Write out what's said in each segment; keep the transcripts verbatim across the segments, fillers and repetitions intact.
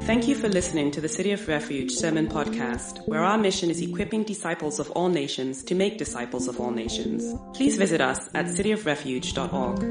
Thank you for listening to the City of Refuge Sermon Podcast, where our mission is equipping disciples of all nations to make disciples of all nations. Please visit us at city of refuge dot org.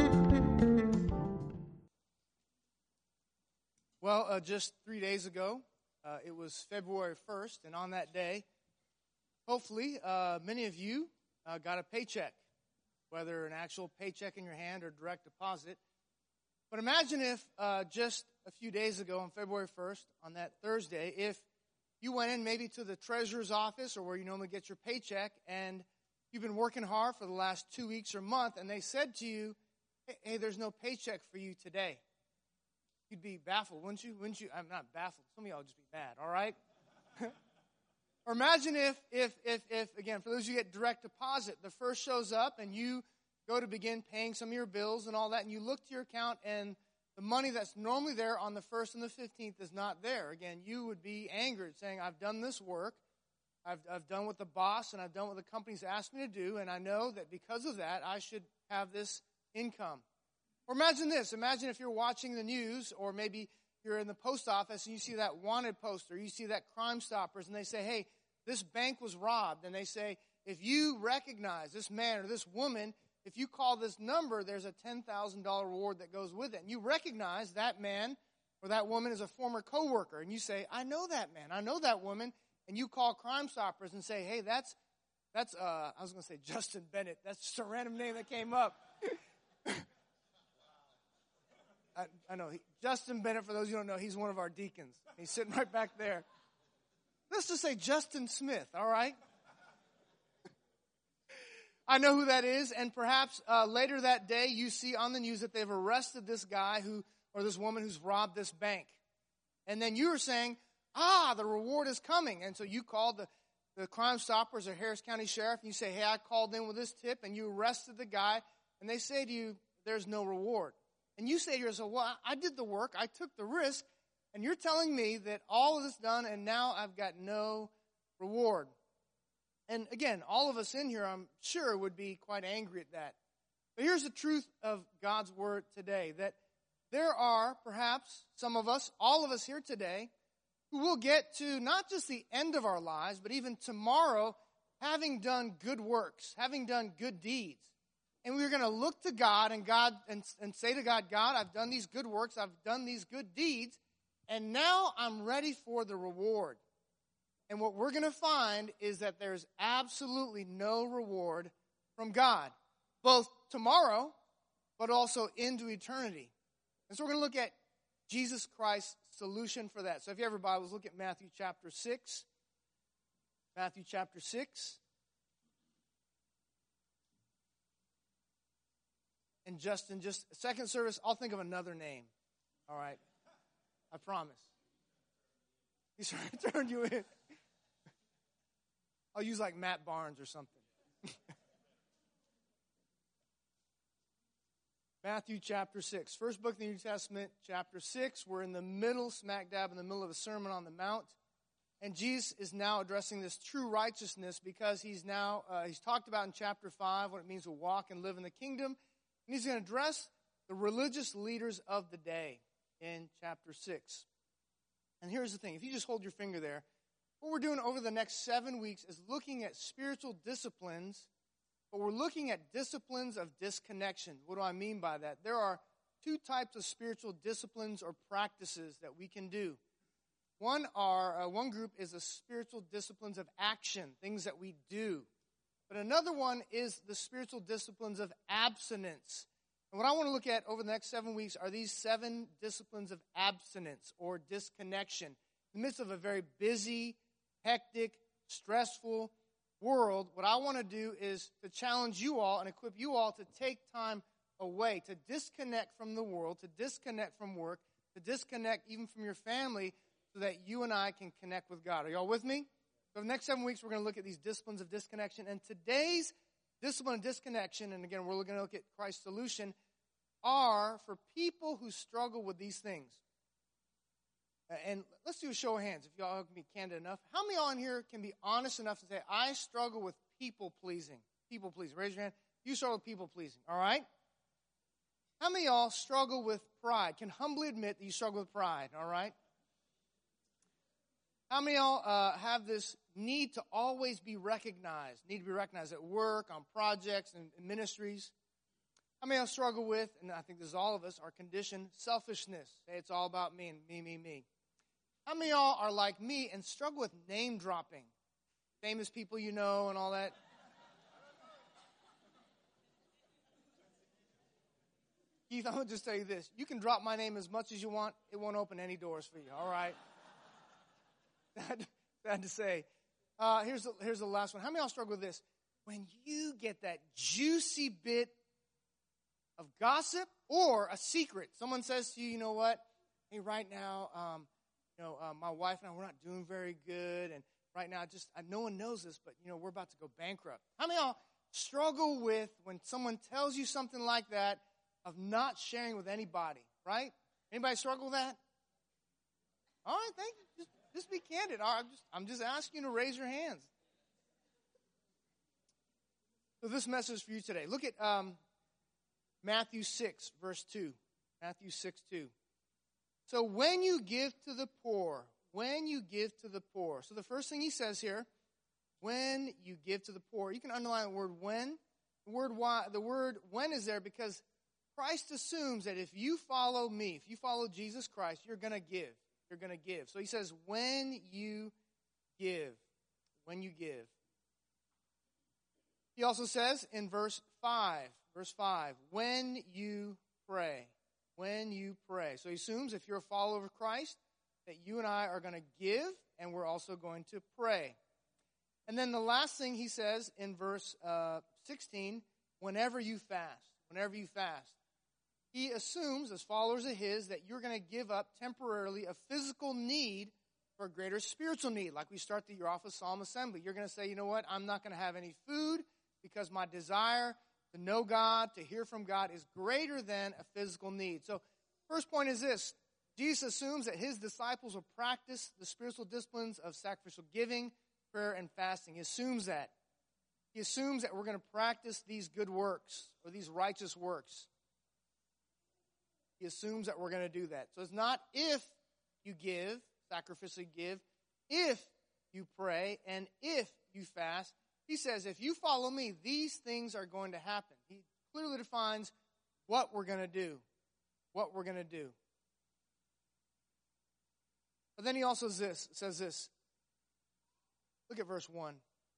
Well, uh, just three days ago, uh, it was February first, and on that day, hopefully, uh, many of you uh, got a paycheck, whether an actual paycheck in your hand or direct deposit. But imagine if uh, just a few days ago, on February first, on that Thursday, if you went in maybe to the treasurer's office or where you normally get your paycheck, and you've been working hard for the last two weeks or month, and they said to you, hey, hey there's no paycheck for you today. You'd be baffled, wouldn't you? Wouldn't you? I'm not baffled. Some of y'all would just be mad, all right? Or imagine if, if, if, if, again, for those of you who get direct deposit, the first shows up and you go to begin paying some of your bills and all that, and you look to your account and the money that's normally there on the first and the fifteenth is not there. Again, you would be angered, saying, I've done this work, I've, I've done what the boss and I've done what the company's asked me to do, and I know that because of that, I should have this income. Or imagine this. Imagine if you're watching the news, or maybe you're in the post office and you see that wanted poster, you see that Crime Stoppers, and they say, hey, this bank was robbed. And they say, if you recognize this man or this woman, if you call this number, there's a ten thousand dollars reward that goes with it. And you recognize that man or that woman is a former coworker. And you say, I know that man. I know that woman. And you call Crime Stoppers and say, hey, that's, that's uh, I was going to say Justin Bennett. That's just a random name that came up. I, I know. He, Justin Bennett, for those who don't know, he's one of our deacons. He's sitting right back there. Let's just say Justin Smith, all right? I know who that is, and perhaps uh, later that day you see on the news that they've arrested this guy who, or this woman who's robbed this bank. And then you are saying, ah, the reward is coming. And so you called the, the Crime Stoppers or Harris County Sheriff, and you say, hey, I called in with this tip, and you arrested the guy, and they say to you, there's no reward. And you say to yourself, well, I did the work, I took the risk, and you're telling me that all of this done, and now I've got no reward. And again, all of us in here, I'm sure, would be quite angry at that. But here's the truth of God's word today, that there are perhaps some of us, all of us here today, who will get to not just the end of our lives, but even tomorrow, having done good works, having done good deeds. And we're going to look to God and God and, and say to God, God, I've done these good works, I've done these good deeds, and now I'm ready for the reward. And what we're going to find is that there's absolutely no reward from God, both tomorrow, but also into eternity. And so we're going to look at Jesus Christ's solution for that. So if you have your Bibles, look at Matthew chapter six. Matthew chapter six. And Justin, just second service, I'll think of another name. All right? I promise. He's trying to turn you in. I'll use like Matt Barnes or something. Matthew chapter six. First book of the New Testament, chapter six. We're in the middle, smack dab in the middle of the Sermon on the Mount. And Jesus is now addressing this true righteousness because he's now, uh, he's talked about in chapter five what it means to walk and live in the kingdom. And he's going to address the religious leaders of the day in chapter six. And here's the thing. If you just hold your finger there, what we're doing over the next seven weeks is looking at spiritual disciplines, but we're looking at disciplines of disconnection. What do I mean by that? There are two types of spiritual disciplines or practices that we can do. One are uh, one group is the spiritual disciplines of action, things that we do. But another one is the spiritual disciplines of abstinence. And what I want to look at over the next seven weeks are these seven disciplines of abstinence or disconnection. In the midst of a very busy, hectic, stressful world, what I want to do is to challenge you all and equip you all to take time away, to disconnect from the world, to disconnect from work, to disconnect even from your family so that you and I can connect with God. Are y'all with me? So the next seven weeks, we're going to look at these disciplines of disconnection. And today's discipline of disconnection, and again, we're going to look at Christ's solution, are for people who struggle with these things. And let's do a show of hands, if y'all can be candid enough. How many of y'all in here can be honest enough to say, I struggle with people-pleasing? People-pleasing. Raise your hand. You struggle with people-pleasing, all right? How many of y'all struggle with pride? Can humbly admit that you struggle with pride, all right? How many of y'all uh, have this need to always be recognized, need to be recognized at work, on projects, and, and ministries? How many of y'all struggle with, and I think this is all of us, our condition, selfishness? Say it's all about me and me, me, me. How many of y'all are like me and struggle with name dropping? Famous people you know and all that? Keith, I'm going to just tell you this. You can drop my name as much as you want. It won't open any doors for you, all right? Sad, sad to say. Uh, here's, the, here's the last one. How many of y'all struggle with this? When you get that juicy bit of gossip or a secret. Someone says to you, you know what? Hey, right now, um, you know, uh, my wife and I, we're not doing very good. And right now, just uh, no one knows this, but, you know, we're about to go bankrupt. How many of y'all struggle with when someone tells you something like that of not sharing with anybody, right? Anybody struggle with that? All right, thank you. Just, just be candid. All right, I'm, just, I'm just asking you to raise your hands. So this message is for you today. Look at um, Matthew six, verse two. Matthew six, two. So when you give to the poor, when you give to the poor. So the first thing he says here, when you give to the poor. You can underline the word when. The word why, the word when is there because Christ assumes that if you follow me, if you follow Jesus Christ, you're going to give. You're going to give. So he says, when you give. When you give. He also says in verse five, verse five, when you pray. When you pray. So he assumes if you're a follower of Christ, that you and I are going to give, and we're also going to pray. And then the last thing he says in verse uh, sixteen, whenever you fast. Whenever you fast. He assumes, as followers of his, that you're going to give up temporarily a physical need for a greater spiritual need. Like we start the year off with Psalm Assembly. You're going to say, you know what, I'm not going to have any food because my desire to know God, to hear from God is greater than a physical need. So first point is this. Jesus assumes that his disciples will practice the spiritual disciplines of sacrificial giving, prayer, and fasting. He assumes that. He assumes that we're going to practice these good works or these righteous works. He assumes that we're going to do that. So it's not if you give, sacrificially give, if you pray, and if you fast. He says, if you follow me, these things are going to happen. He clearly defines what we're going to do. What we're going to do. But then he also says this, says this. Look at verse one.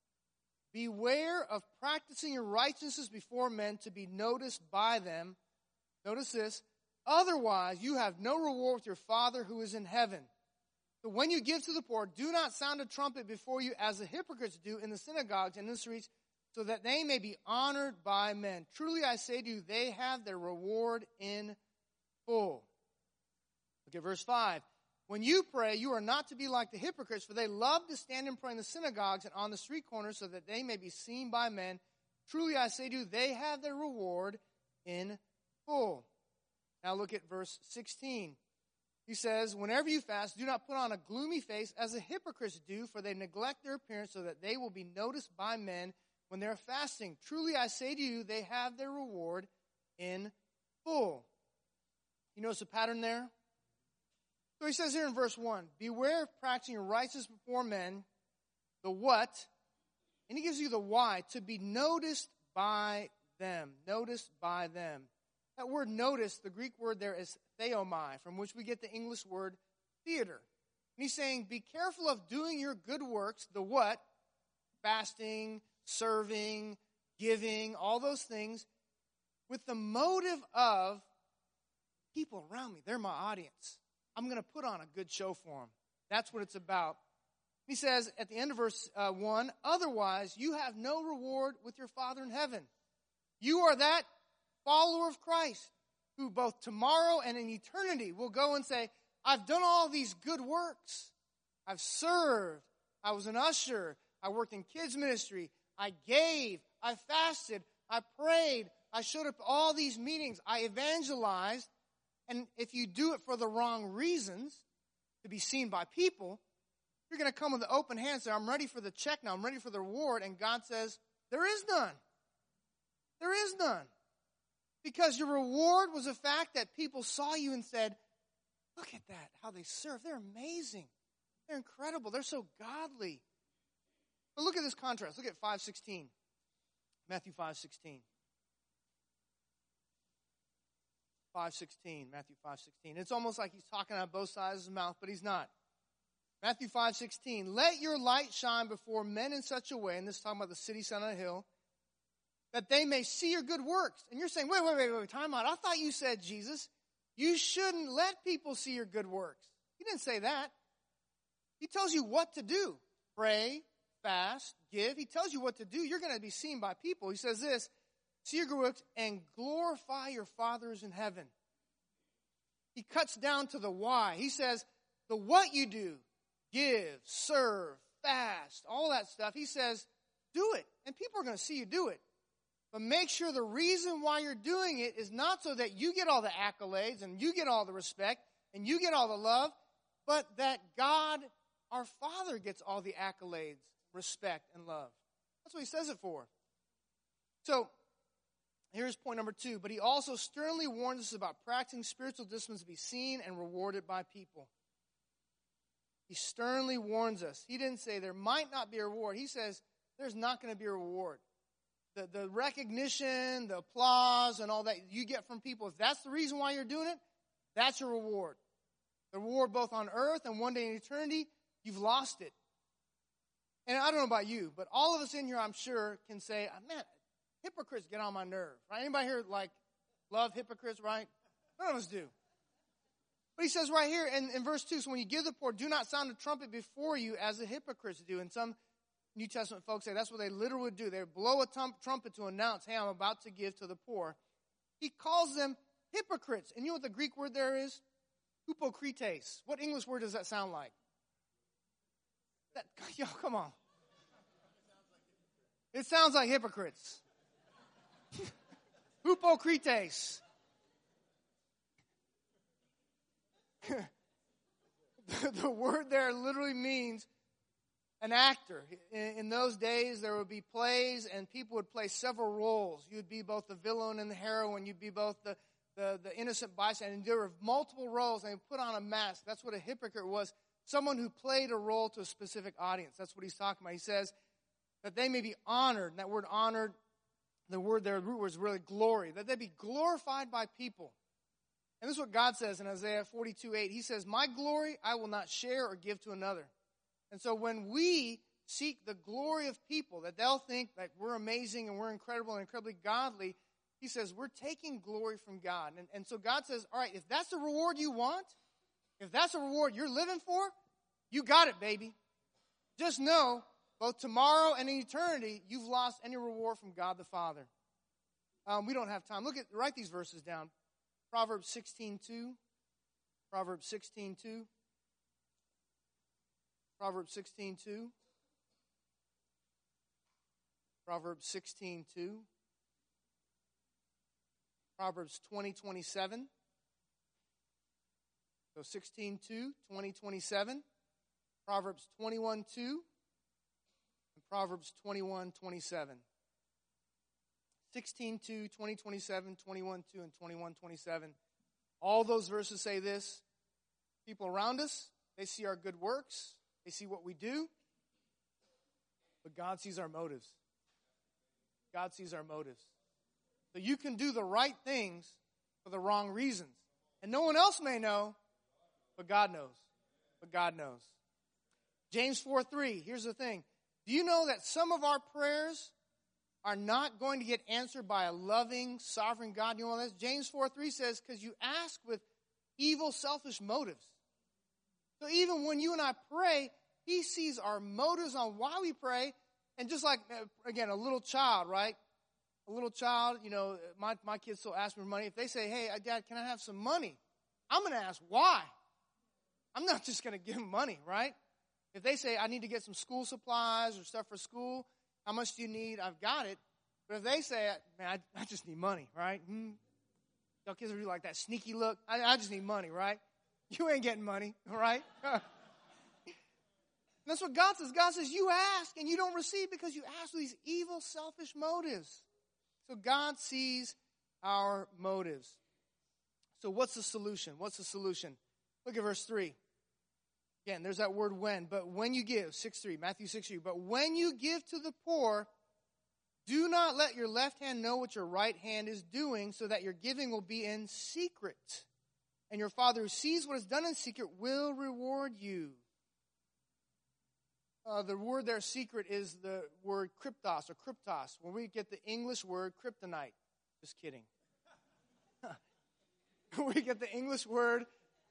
Beware of practicing your righteousness before men to be noticed by them. Notice this. Otherwise, you have no reward with your Father who is in heaven. So when you give to the poor, do not sound a trumpet before you as the hypocrites do in the synagogues and in the streets, so that they may be honored by men. Truly I say to you, they have their reward in full. Look at verse five. When you pray, you are not to be like the hypocrites, for they love to stand and pray in the synagogues and on the street corners, so that they may be seen by men. Truly I say to you, they have their reward in full. Now look at verse sixteen. He says, whenever you fast, do not put on a gloomy face as the hypocrites do, for they neglect their appearance so that they will be noticed by men when they are fasting. Truly I say to you, they have their reward in full. You notice the pattern there? So he says here in verse one, beware of practicing righteousness before men, the what, and he gives you the why, to be noticed by them. Noticed by them. That word notice, the Greek word there is theomai, from which we get the English word theater. And he's saying, be careful of doing your good works, the what, fasting, serving, giving, all those things, with the motive of people around me. They're my audience. I'm going to put on a good show for them. That's what it's about. He says at the end of verse uh, one, otherwise you have no reward with your Father in heaven. You are that follower of Christ who both tomorrow and in eternity will go and say, I've done all these good works. I've served. I was an usher. I worked in kids ministry. I gave. I fasted. I prayed. I showed up at all these meetings. I evangelized. And if you do it for the wrong reasons, to be seen by people, you're going to come with an open hand and say, I'm ready for the check now. I'm ready for the reward. And God says, there is none. There is none. Because your reward was the fact that people saw you and said, look at that, how they serve. They're amazing. They're incredible. They're so godly. But look at this contrast. Look at five sixteen. Matthew five sixteen. five sixteen. Matthew five sixteen. It's almost like he's talking out both sides of his mouth, but he's not. Matthew five sixteen. Let your light shine before men in such a way, and this is talking about the city set on a hill, that they may see your good works. And you're saying, wait, wait, wait, wait, time out. I thought you said, Jesus, you shouldn't let people see your good works. He didn't say that. He tells you what to do. Pray, fast, give. He tells you what to do. You're going to be seen by people. He says this, see your good works and glorify your Father who's in heaven. He cuts down to the why. He says the what you do, give, serve, fast, all that stuff. He says do it. And people are going to see you do it. But make sure the reason why you're doing it is not so that you get all the accolades and you get all the respect and you get all the love, but that God, our Father, gets all the accolades, respect, and love. That's what he says it for. So, here's point number two. But he also sternly warns us about practicing spiritual disciplines to be seen and rewarded by people. He sternly warns us. He didn't say there might not be a reward. He says there's not going to be a reward. The, the recognition, the applause, and all that you get from people, if that's the reason why you're doing it, that's your reward. The reward both on earth and one day in eternity, you've lost it. And I don't know about you, but all of us in here, I'm sure, can say, man, hypocrites get on my nerve. Right? Anybody here, like, love hypocrites, right? None of us do. But he says right here in, in verse two, so when you give the poor, do not sound a trumpet before you as the hypocrites do. And some New Testament folks say that's what they literally would do. They would blow a tum- trumpet to announce, hey, I'm about to give to the poor. He calls them hypocrites. And you know what the Greek word there is? Hypocrites. What English word does that sound like? That, yo, come on. It sounds like hypocrites. Hypocrites. the, the word there literally means an actor. In, in those days, there would be plays, and people would play several roles. You'd be both the villain and the heroine. You'd be both the, the, the innocent bystander. And there were multiple roles, and they put on a mask. That's what a hypocrite was. Someone who played a role to a specific audience. That's what he's talking about. He says that they may be honored. And that word honored, the word there, the root word is really glory. That they be glorified by people. And this is what God says in Isaiah forty-two eight. He says, my glory I will not share or give to another. And so when we seek the glory of people, that they'll think that we're amazing and we're incredible and incredibly godly, he says we're taking glory from God. And, and so God says, all right, if that's the reward you want, if that's the reward you're living for, you got it, baby. Just know, both tomorrow and in eternity, you've lost any reward from God the Father. Um, we don't have time. Look at, write these verses down. Proverbs sixteen two. Proverbs sixteen two. Proverbs sixteen two. Proverbs sixteen two. Proverbs twenty twenty-seven. So sixteen two, twenty twenty-seven. Proverbs twenty-one two. And Proverbs twenty-one twenty-seven. sixteen two, twenty twenty-seven, twenty-one two, and twenty-one twenty-seven. All those verses say this. People around us, they see our good works. They see what we do. But God sees our motives. God sees our motives. So you can do the right things for the wrong reasons. And no one else may know, but God knows. But God knows. James four three, here's the thing. Do you know that some of our prayers are not going to get answered by a loving, sovereign God? You know what that is? James four three says, because you ask with evil, selfish motives. So even when you and I pray, he sees our motives on why we pray. And just like, again, a little child, right? A little child, you know, my, my kids still ask me for money. If they say, hey, Dad, can I have some money? I'm going to ask why. I'm not just going to give them money, right? If they say, I need to get some school supplies or stuff for school, how much do you need? I've got it. But if they say, man, I, I just need money, right? Hmm. Y'all kids are like that sneaky look. I, I just need money, right? You ain't getting money, all right? That's what God says. God says, you ask and you don't receive because you ask with these evil, selfish motives. So God sees our motives. So what's the solution? What's the solution? Look at verse three. Again, there's that word when. But when you give, six three, Matthew six three. But when you give to the poor, do not let your left hand know what your right hand is doing, so that your giving will be in secret. And your Father who sees what is done in secret will reward you. Uh, the word there, secret, is the word kryptos or kryptos, where we get the English word kryptonite. Just kidding. We get the English word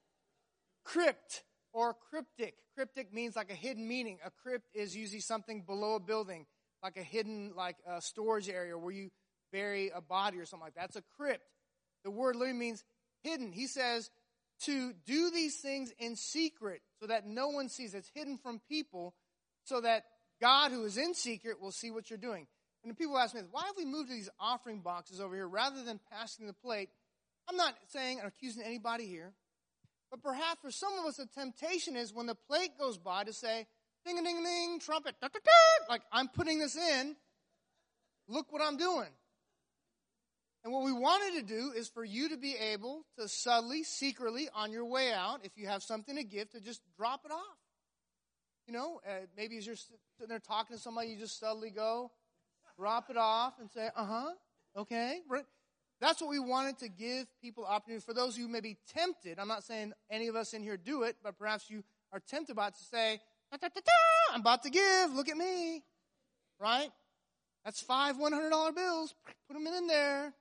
crypt or cryptic. Cryptic means like a hidden meaning. A crypt is usually something below a building, like a hidden like a storage area where you bury a body or something like that. That's a crypt. The word literally means hidden. He says to do these things in secret so that no one sees. It's hidden from people so that God, who is in secret, will see what you're doing. And the people ask me, why have we moved to these offering boxes over here rather than passing the plate? I'm not saying or accusing anybody here. But perhaps for some of us, the temptation is when the plate goes by to say, ding-a-ding-a-ding, trumpet, da-da-da, like I'm putting this in. Look what I'm doing. And what we wanted to do is for you to be able to subtly, secretly, on your way out, if you have something to give, to just drop it off. You know, uh, maybe as you're sitting there talking to somebody, you just subtly go, drop it off and say, uh-huh, okay. Right. That's what we wanted to give people opportunity. For those who may be tempted, I'm not saying any of us in here do it, but perhaps you are tempted by it to say, I'm about to give, look at me, right? That's five one hundred dollar bills. Put them in there.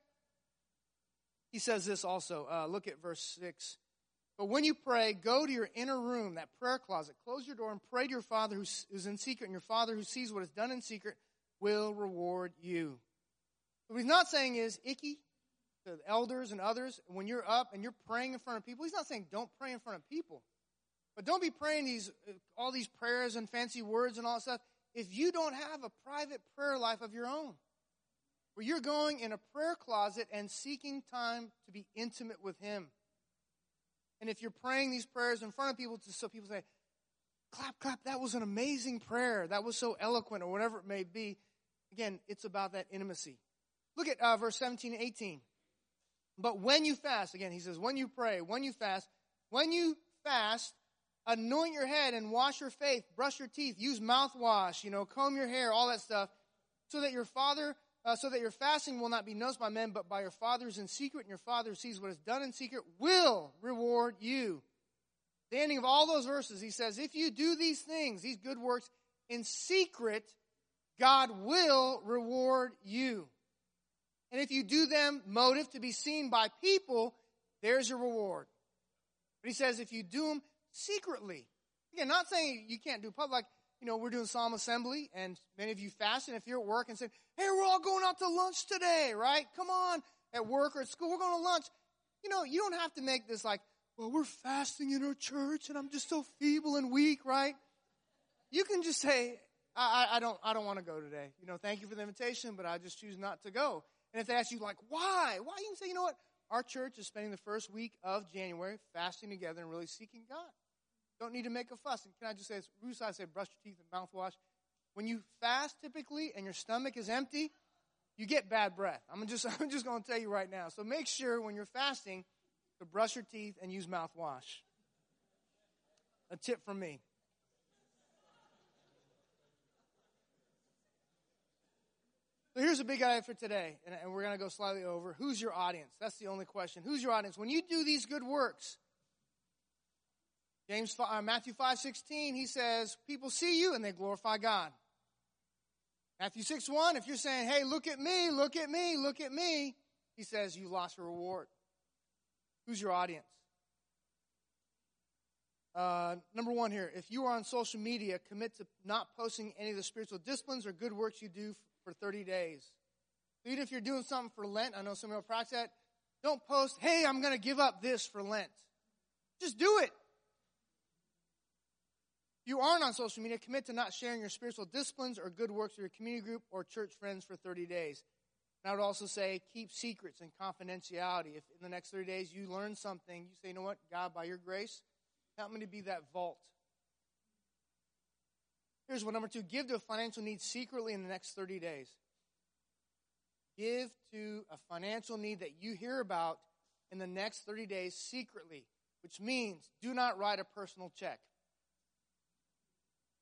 He says this also. Uh, look at verse six. But when you pray, go to your inner room, that prayer closet. Close your door and pray to your Father who is in secret. And your Father who sees what is done in secret will reward you. What he's not saying is, icky, to the elders and others, when you're up and you're praying in front of people, he's not saying don't pray in front of people. But don't be praying these all these prayers and fancy words and all that stuff if you don't have a private prayer life of your own, where you're going in a prayer closet and seeking time to be intimate with him. And if you're praying these prayers in front of people, just so people say, clap, clap, that was an amazing prayer. That was so eloquent, or whatever it may be. Again, it's about that intimacy. Look at uh, verse seventeen and eighteen. But when you fast, again, he says, when you pray, when you fast, when you fast, anoint your head and wash your face, brush your teeth, use mouthwash, you know, comb your hair, all that stuff, so that your Father, uh, so that your fasting will not be noticed by men, but by your Father who is in secret, and your Father who sees what is done in secret will reward you. The ending of all those verses, he says, if you do these things, these good works, in secret, God will reward you. And if you do them motive to be seen by people, there's your reward. But he says if you do them secretly. Again, not saying you can't do public. Like, you know, we're doing Psalm Assembly, and many of you fast, and if you're at work and say, hey, we're all going out to lunch today, right? Come on, at work or at school, we're going to lunch. You know, you don't have to make this like, well, we're fasting in our church, and I'm just so feeble and weak, right? You can just say, I, I, I don't I don't want to go today. You know, thank you for the invitation, but I just choose not to go. And if they ask you, like, why? Why? You can say, you know what? Our church is spending the first week of January fasting together and really seeking God. Don't need to make a fuss. And can I just say, as Ruth said, brush your teeth and mouthwash. When you fast typically and your stomach is empty, you get bad breath. I'm just, I'm just going to tell you right now. So make sure when you're fasting to brush your teeth and use mouthwash. A tip from me. So here's a big idea for today, and, and we're going to go slightly over. Who's your audience? That's the only question. Who's your audience? When you do these good works, James, uh, Matthew five sixteen, he says, people see you and they glorify God. Matthew six one, if you're saying, hey, look at me, look at me, look at me, he says, you lost a reward. Who's your audience? Uh, number one here, if you are on social media, commit to not posting any of the spiritual disciplines or good works you do for thirty days. Even if you're doing something for Lent, I know some people practice that, don't post, hey, I'm going to give up this for Lent. Just do it. If you aren't on social media, commit to not sharing your spiritual disciplines or good works with your community group or church friends for thirty days. And I would also say keep secrets and confidentiality. If in the next thirty days you learn something, you say, you know what, God, by your grace, help me to be that vault. Here's one, number two, give to a financial need secretly in the next thirty days. Give to a financial need that you hear about in the next thirty days secretly, which means do not write a personal check.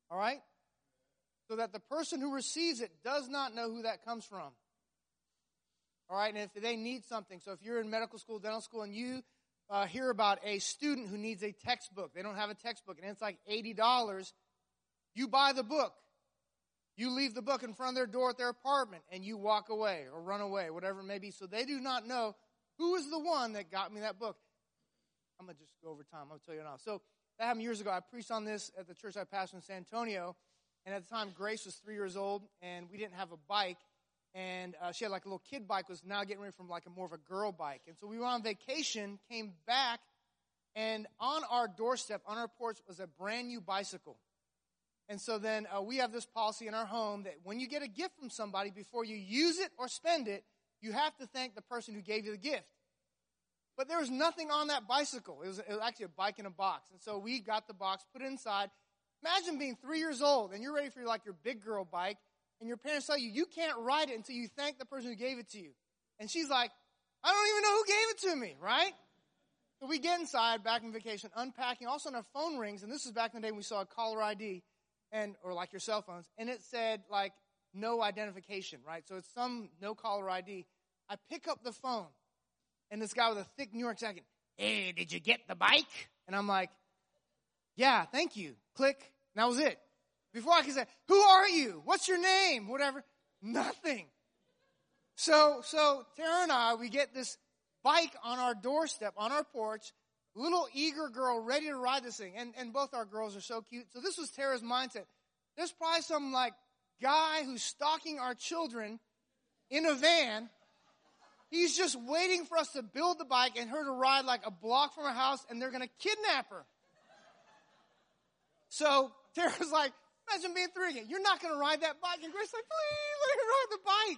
All right? So that the person who receives it does not know who that comes from. All right? And if they need something, so if you're in medical school, dental school, and you uh, hear about a student who needs a textbook, they don't have a textbook, and it's like eighty dollars, you buy the book. You leave the book in front of their door at their apartment, and you walk away or run away, whatever it may be. So they do not know who is the one that got me that book. I'm going to just go over time. I'm going to tell you now. So that happened years ago. I preached on this at the church I pastored in San Antonio. And at the time, Grace was three years old, and we didn't have a bike. And uh, she had like a little kid bike, was now getting ready from like a more of a girl bike. And so we were on vacation, came back, and on our doorstep, on our porch, was a brand new bicycle. And so then uh, we have this policy in our home that when you get a gift from somebody, before you use it or spend it, you have to thank the person who gave you the gift. But there was nothing on that bicycle. It was, it was actually a bike in a box. And so we got the box, put it inside. Imagine being three years old and you're ready for like your big girl bike, and your parents tell you you can't ride it until you thank the person who gave it to you. And she's like, I don't even know who gave it to me, right? So we get inside, back from vacation, unpacking. All of a sudden our phone rings, and this is back in the day when we saw a caller I D, and or like your cell phones, and it said like no identification, right? So it's some no caller I D. I pick up the phone, and this guy with a thick New York accent, hey, did you get the bike? And I'm like, yeah, thank you. Click. And that was it. Before I could say, who are you? What's your name? Whatever. Nothing. So, so Tara and I, we get this bike on our doorstep, on our porch, little eager girl ready to ride this thing. And, and both our girls are so cute. So this was Tara's mindset. There's probably some like guy who's stalking our children in a van. He's just waiting for us to build the bike and her to ride like a block from her house, and they're going to kidnap her. So Tara's like, imagine being three again. You're not going to ride that bike. And Grace's like, please let her ride the bike.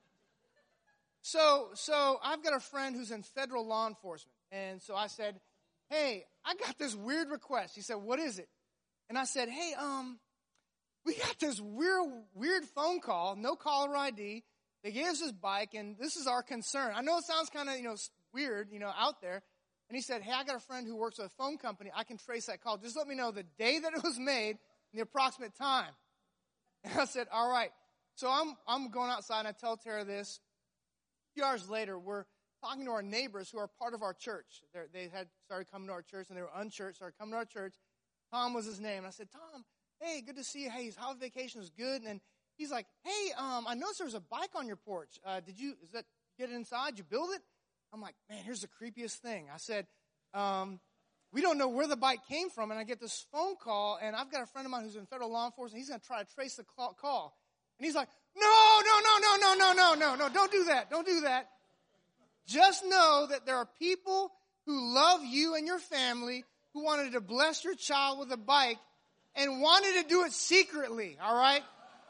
So, so I've got a friend who's in federal law enforcement. And so I said, hey, I got this weird request. He said, what is it? And I said, hey, um, we got this weird, weird phone call, no caller I D. They gave us this bike, and this is our concern. I know it sounds kind of, you know, weird, you know, out there. And he said, hey, I got a friend who works with a phone company. I can trace that call. Just let me know the day that it was made and the approximate time. And I said, all right. So I'm I'm going outside, and I tell Tara this. A few hours later, we're talking to our neighbors who are part of our church. They're, they had started coming to our church, and they were unchurched, started coming to our church. Tom was his name. And I said, Tom, hey, good to see you. Hey, how vacation was good. And then he's like, hey, um, I noticed there was a bike on your porch. Uh, did you, is that, get it inside? You build it? I'm like, man, here's the creepiest thing. I said, um, we don't know where the bike came from. And I get this phone call, and I've got a friend of mine who's in federal law enforcement. He's going to try to trace the call. And he's like, no, no, no, no, no, no, no, no, no, don't do that. Don't do that. Just know that there are people who love you and your family who wanted to bless your child with a bike and wanted to do it secretly, all right?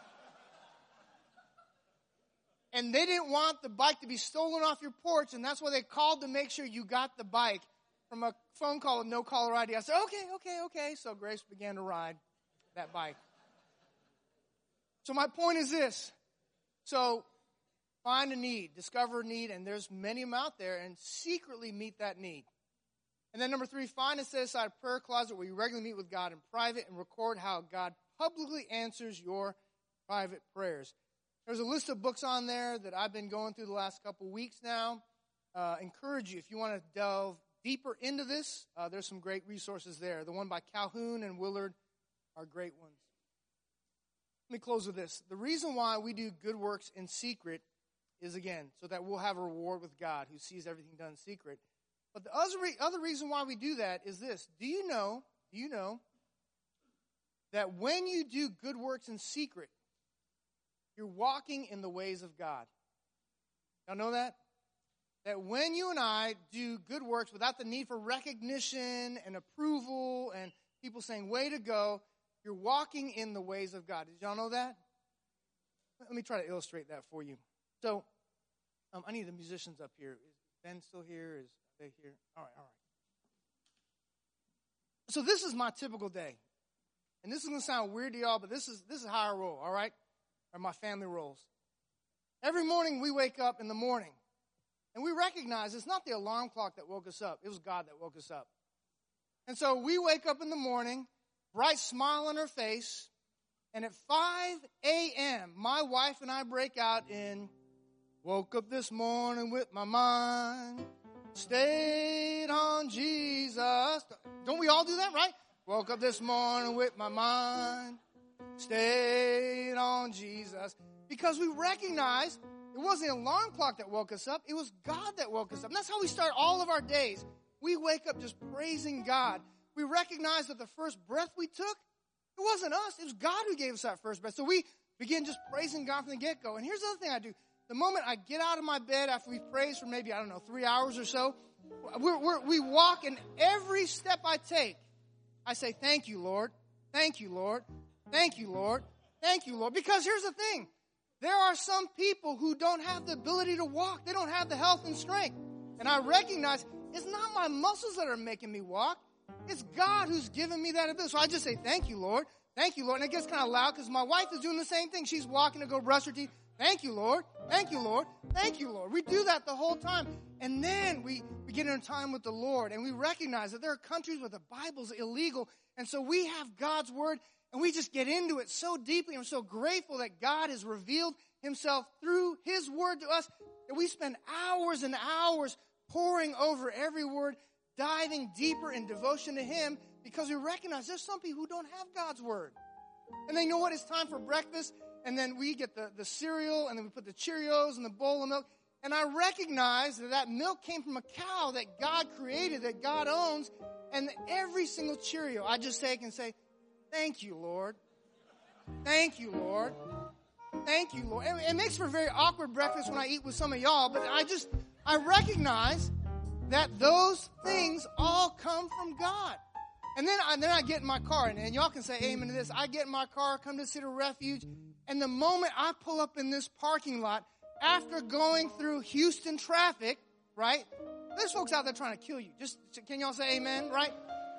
And they didn't want the bike to be stolen off your porch, and that's why they called to make sure you got the bike from a phone call with no caller I D. I said, okay, okay, okay. So Grace began to ride that bike. So my point is this. So find a need, discover a need, and there's many of them out there, and secretly meet that need. And then number three, find and set aside a prayer closet where you regularly meet with God in private and record how God publicly answers your private prayers. There's a list of books on there that I've been going through the last couple of weeks now. Uh, encourage you, if you want to delve deeper into this, uh, there's some great resources there. The one by Calhoun and Willard are great ones. Let me close with this. The reason why we do good works in secret is, again, so that we'll have a reward with God who sees everything done in secret. But the other, re- other reason why we do that is this. Do you know, do you know that when you do good works in secret, you're walking in the ways of God? Y'all know that? That when you and I do good works without the need for recognition and approval and people saying, way to go, you're walking in the ways of God. Did y'all know that? Let me try to illustrate that for you. So, um, I need the musicians up here. Is Ben still here? Is they here? All right, all right. So this is my typical day. And this is going to sound weird to y'all, but this is this is how I roll, all right? Or my family rolls. Every morning we wake up in the morning, and we recognize it's not the alarm clock that woke us up. It was God that woke us up. And so we wake up in the morning, bright smile on our face, And at five a.m., my wife and I break out in, woke up this morning with my mind stayed on Jesus. Don't we all do that, right? Woke up this morning with my mind stayed on Jesus. Because we recognize it wasn't the alarm clock that woke us up. It was God that woke us up. And that's how we start all of our days. We wake up just praising God. We recognize that the first breath we took, it wasn't us. It was God who gave us that first breath. So we begin just praising God from the get-go. And here's the other thing I do. The moment I get out of my bed after we've praised for maybe, I don't know, three hours or so, we're, we're, we walk, and every step I take, I say, thank you, Lord. Thank you, Lord. Thank you, Lord. Thank you, Lord. Because here's the thing. There are some people who don't have the ability to walk. They don't have the health and strength. And I recognize it's not my muscles that are making me walk. It's God who's given me that ability. So I just say, thank you, Lord. Thank you, Lord. And it gets kind of loud because my wife is doing the same thing. She's walking to go brush her teeth. Thank you, Lord. Thank you, Lord. Thank you, Lord. We do that the whole time. And then we, we get in time with the Lord, and we recognize that there are countries where the Bible's illegal. And so we have God's word, and we just get into it so deeply. And we're so grateful that God has revealed himself through his word to us that we spend hours and hours poring over every word, diving deeper in devotion to him, because we recognize there's some people who don't have God's word. And they know what? It's time for breakfast. And then we get the, the cereal, and then we put the Cheerios in the bowl of milk. And I recognize that that milk came from a cow that God created, that God owns. And every single Cheerio, I just take and say, thank you, Lord. Thank you, Lord. Thank you, Lord. It, it makes for a very awkward breakfast when I eat with some of y'all, but I just, I recognize that those things all come from God. And then I, then I get in my car, and, and y'all can say amen to this. I get in my car, come to City Refuge, and the moment I pull up in this parking lot, after going through Houston traffic, right? There's folks out there trying to kill you. Just, can y'all say amen, right?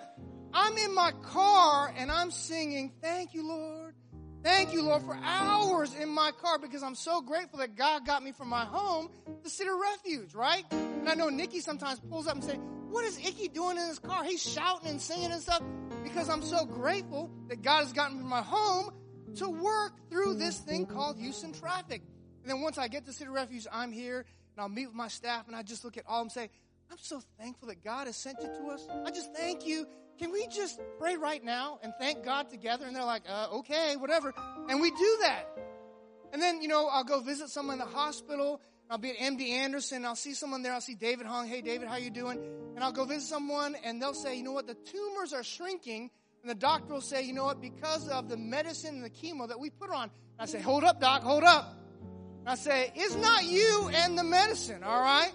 I'm in my car, and I'm singing, thank you, Lord. Thank you, Lord, for hours in my car, because I'm so grateful that God got me from my home to City Refuge, right? And I know Nikki sometimes pulls up and says, what is Icky doing in his car? He's shouting and singing and stuff, because I'm so grateful that God has gotten me from my home to work through this thing called Houston traffic. And then once I get to City Refuge, I'm here, and I'll meet with my staff, and I just look at all of them and say, I'm so thankful that God has sent you to us. I just thank you. Can we just pray right now and thank God together? And they're like, uh, okay, whatever. And we do that. And then, you know, I'll go visit someone in the hospital. I'll be at M D Anderson. I'll see someone there. I'll see David Hong. Hey, David, how you doing? And I'll go visit someone, and they'll say, you know what, the tumors are shrinking. And the doctor will say, you know what, because of the medicine and the chemo that we put on. And I say, hold up, doc, hold up. And I say, it's not you and the medicine, all right?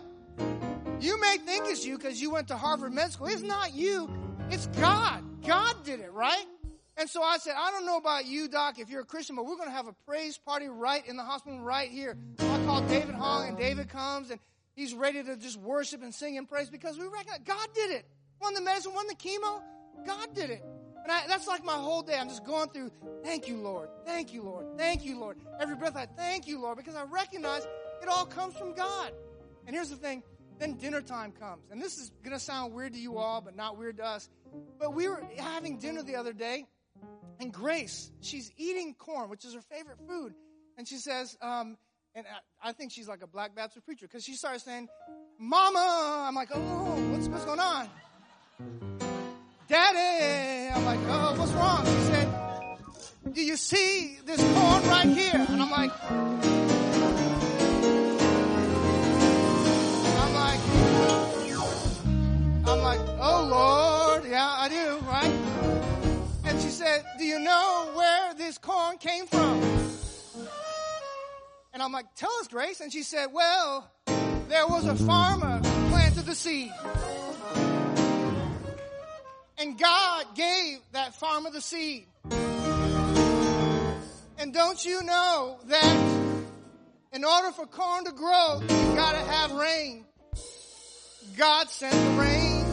You may think it's you because you went to Harvard Med School. It's not you. It's God. God did it, right? And so I said, I don't know about you, doc, if you're a Christian, but we're going to have a praise party right in the hospital right here. So I call David Hong, and David comes, and he's ready to just worship and sing and praise because we recognize God did it. Won the medicine, won the chemo. God did it. And I, that's like my whole day. I'm just going through, thank you, Lord. Thank you, Lord. Thank you, Lord. Every breath I thank you, Lord, because I recognize it all comes from God. And here's the thing. Then dinner time comes. And this is going to sound weird to you all, but not weird to us. But we were having dinner the other day, and Grace, she's eating corn, which is her favorite food. And she says, um, and I, I think she's like a Black Baptist preacher, because she started saying, Mama. I'm like, oh, what's, what's going on? Daddy. I'm like, oh, what's wrong? She said, do you see this corn right here? And I'm like, I'm like, I'm like, oh, Lord. Yeah, I do, right? And she said, do you know where this corn came from? And I'm like, tell us, Grace. And she said, well, there was a farmer who planted the seed. And God gave that farmer the seed. And don't you know that in order for corn to grow, you've got to have rain. God sent the rain.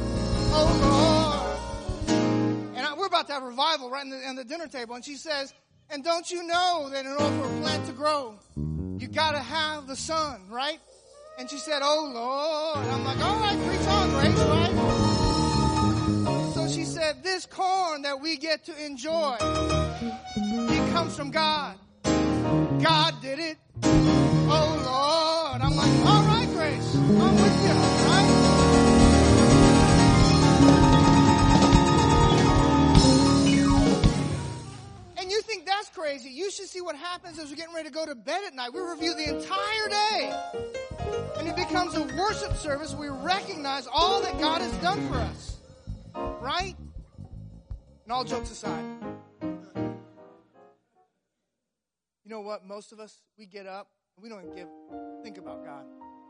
Oh, Lord. And I, we're about to have revival right in the, in the dinner table. And she says, and don't you know that in order for a plant to grow, you got to have the sun, right? And she said, oh, Lord. And I'm like, all right, preach on, Grace, right? So she said, this corn that we get to enjoy, it comes from God. God did it. Oh, Lord. I'm like, all right, Grace. I'm with you, right? And you think that's crazy. You should see what happens as we're getting ready to go to bed at night. We review the entire day. And it becomes a worship service. We recognize all that God has done for us. Right? And all jokes aside, you know what? Most of us, we get up and we don't even give, think about God.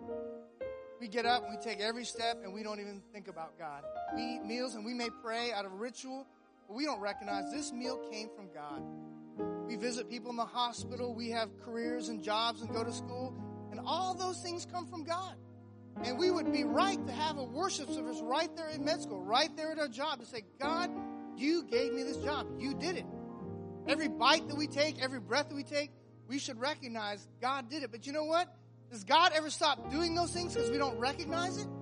We get up and we take every step and we don't even think about God. We eat meals and we may pray out of ritual, but we don't recognize this meal came from God. We visit people in the hospital. We have careers and jobs and go to school. And all those things come from God. And we would be right to have a worship service right there in med school, right there at our job, to say, God, you gave me this job. You did it. Every bite that we take, every breath that we take, we should recognize God did it. But you know what? Does God ever stop doing those things because we don't recognize it?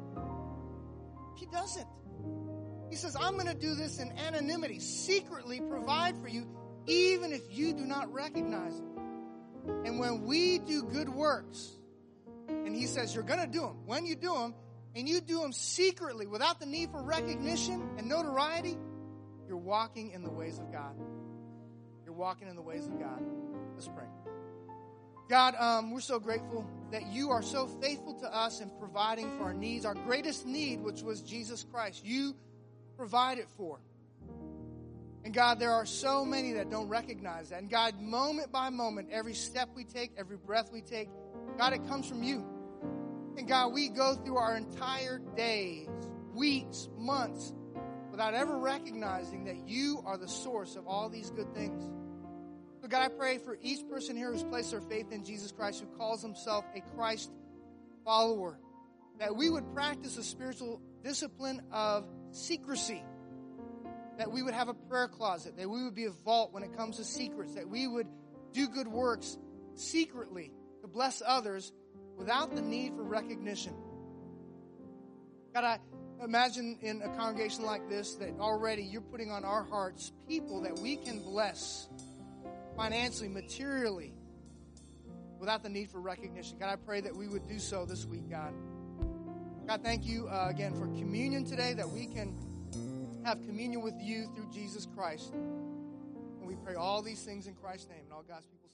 He doesn't. He says, I'm going to do this in anonymity, secretly provide for you, even if you do not recognize it. And when we do good works, and he says you're going to do them, when you do them, and you do them secretly without the need for recognition and notoriety, you're walking in the ways of God. You're walking in the ways of God. Let's pray. God, um, we're so grateful that you are so faithful to us in providing for our needs. Our greatest need, which was Jesus Christ, you provided for. And God, there are so many that don't recognize that. And God, moment by moment, every step we take, every breath we take, God, it comes from you. And God, we go through our entire days, weeks, months, without ever recognizing that you are the source of all these good things. So God, I pray for each person here who's placed their faith in Jesus Christ, who calls himself a Christ follower, that we would practice a spiritual discipline of secrecy, that we would have a prayer closet, that we would be a vault when it comes to secrets, that we would do good works secretly to bless others without the need for recognition. God, I imagine in a congregation like this that already you're putting on our hearts people that we can bless financially, materially, without the need for recognition. God, I pray that we would do so this week, God. God, thank you uh, again for communion today, that we can have communion with you through Jesus Christ. And we pray all these things in Christ's name. And all God's people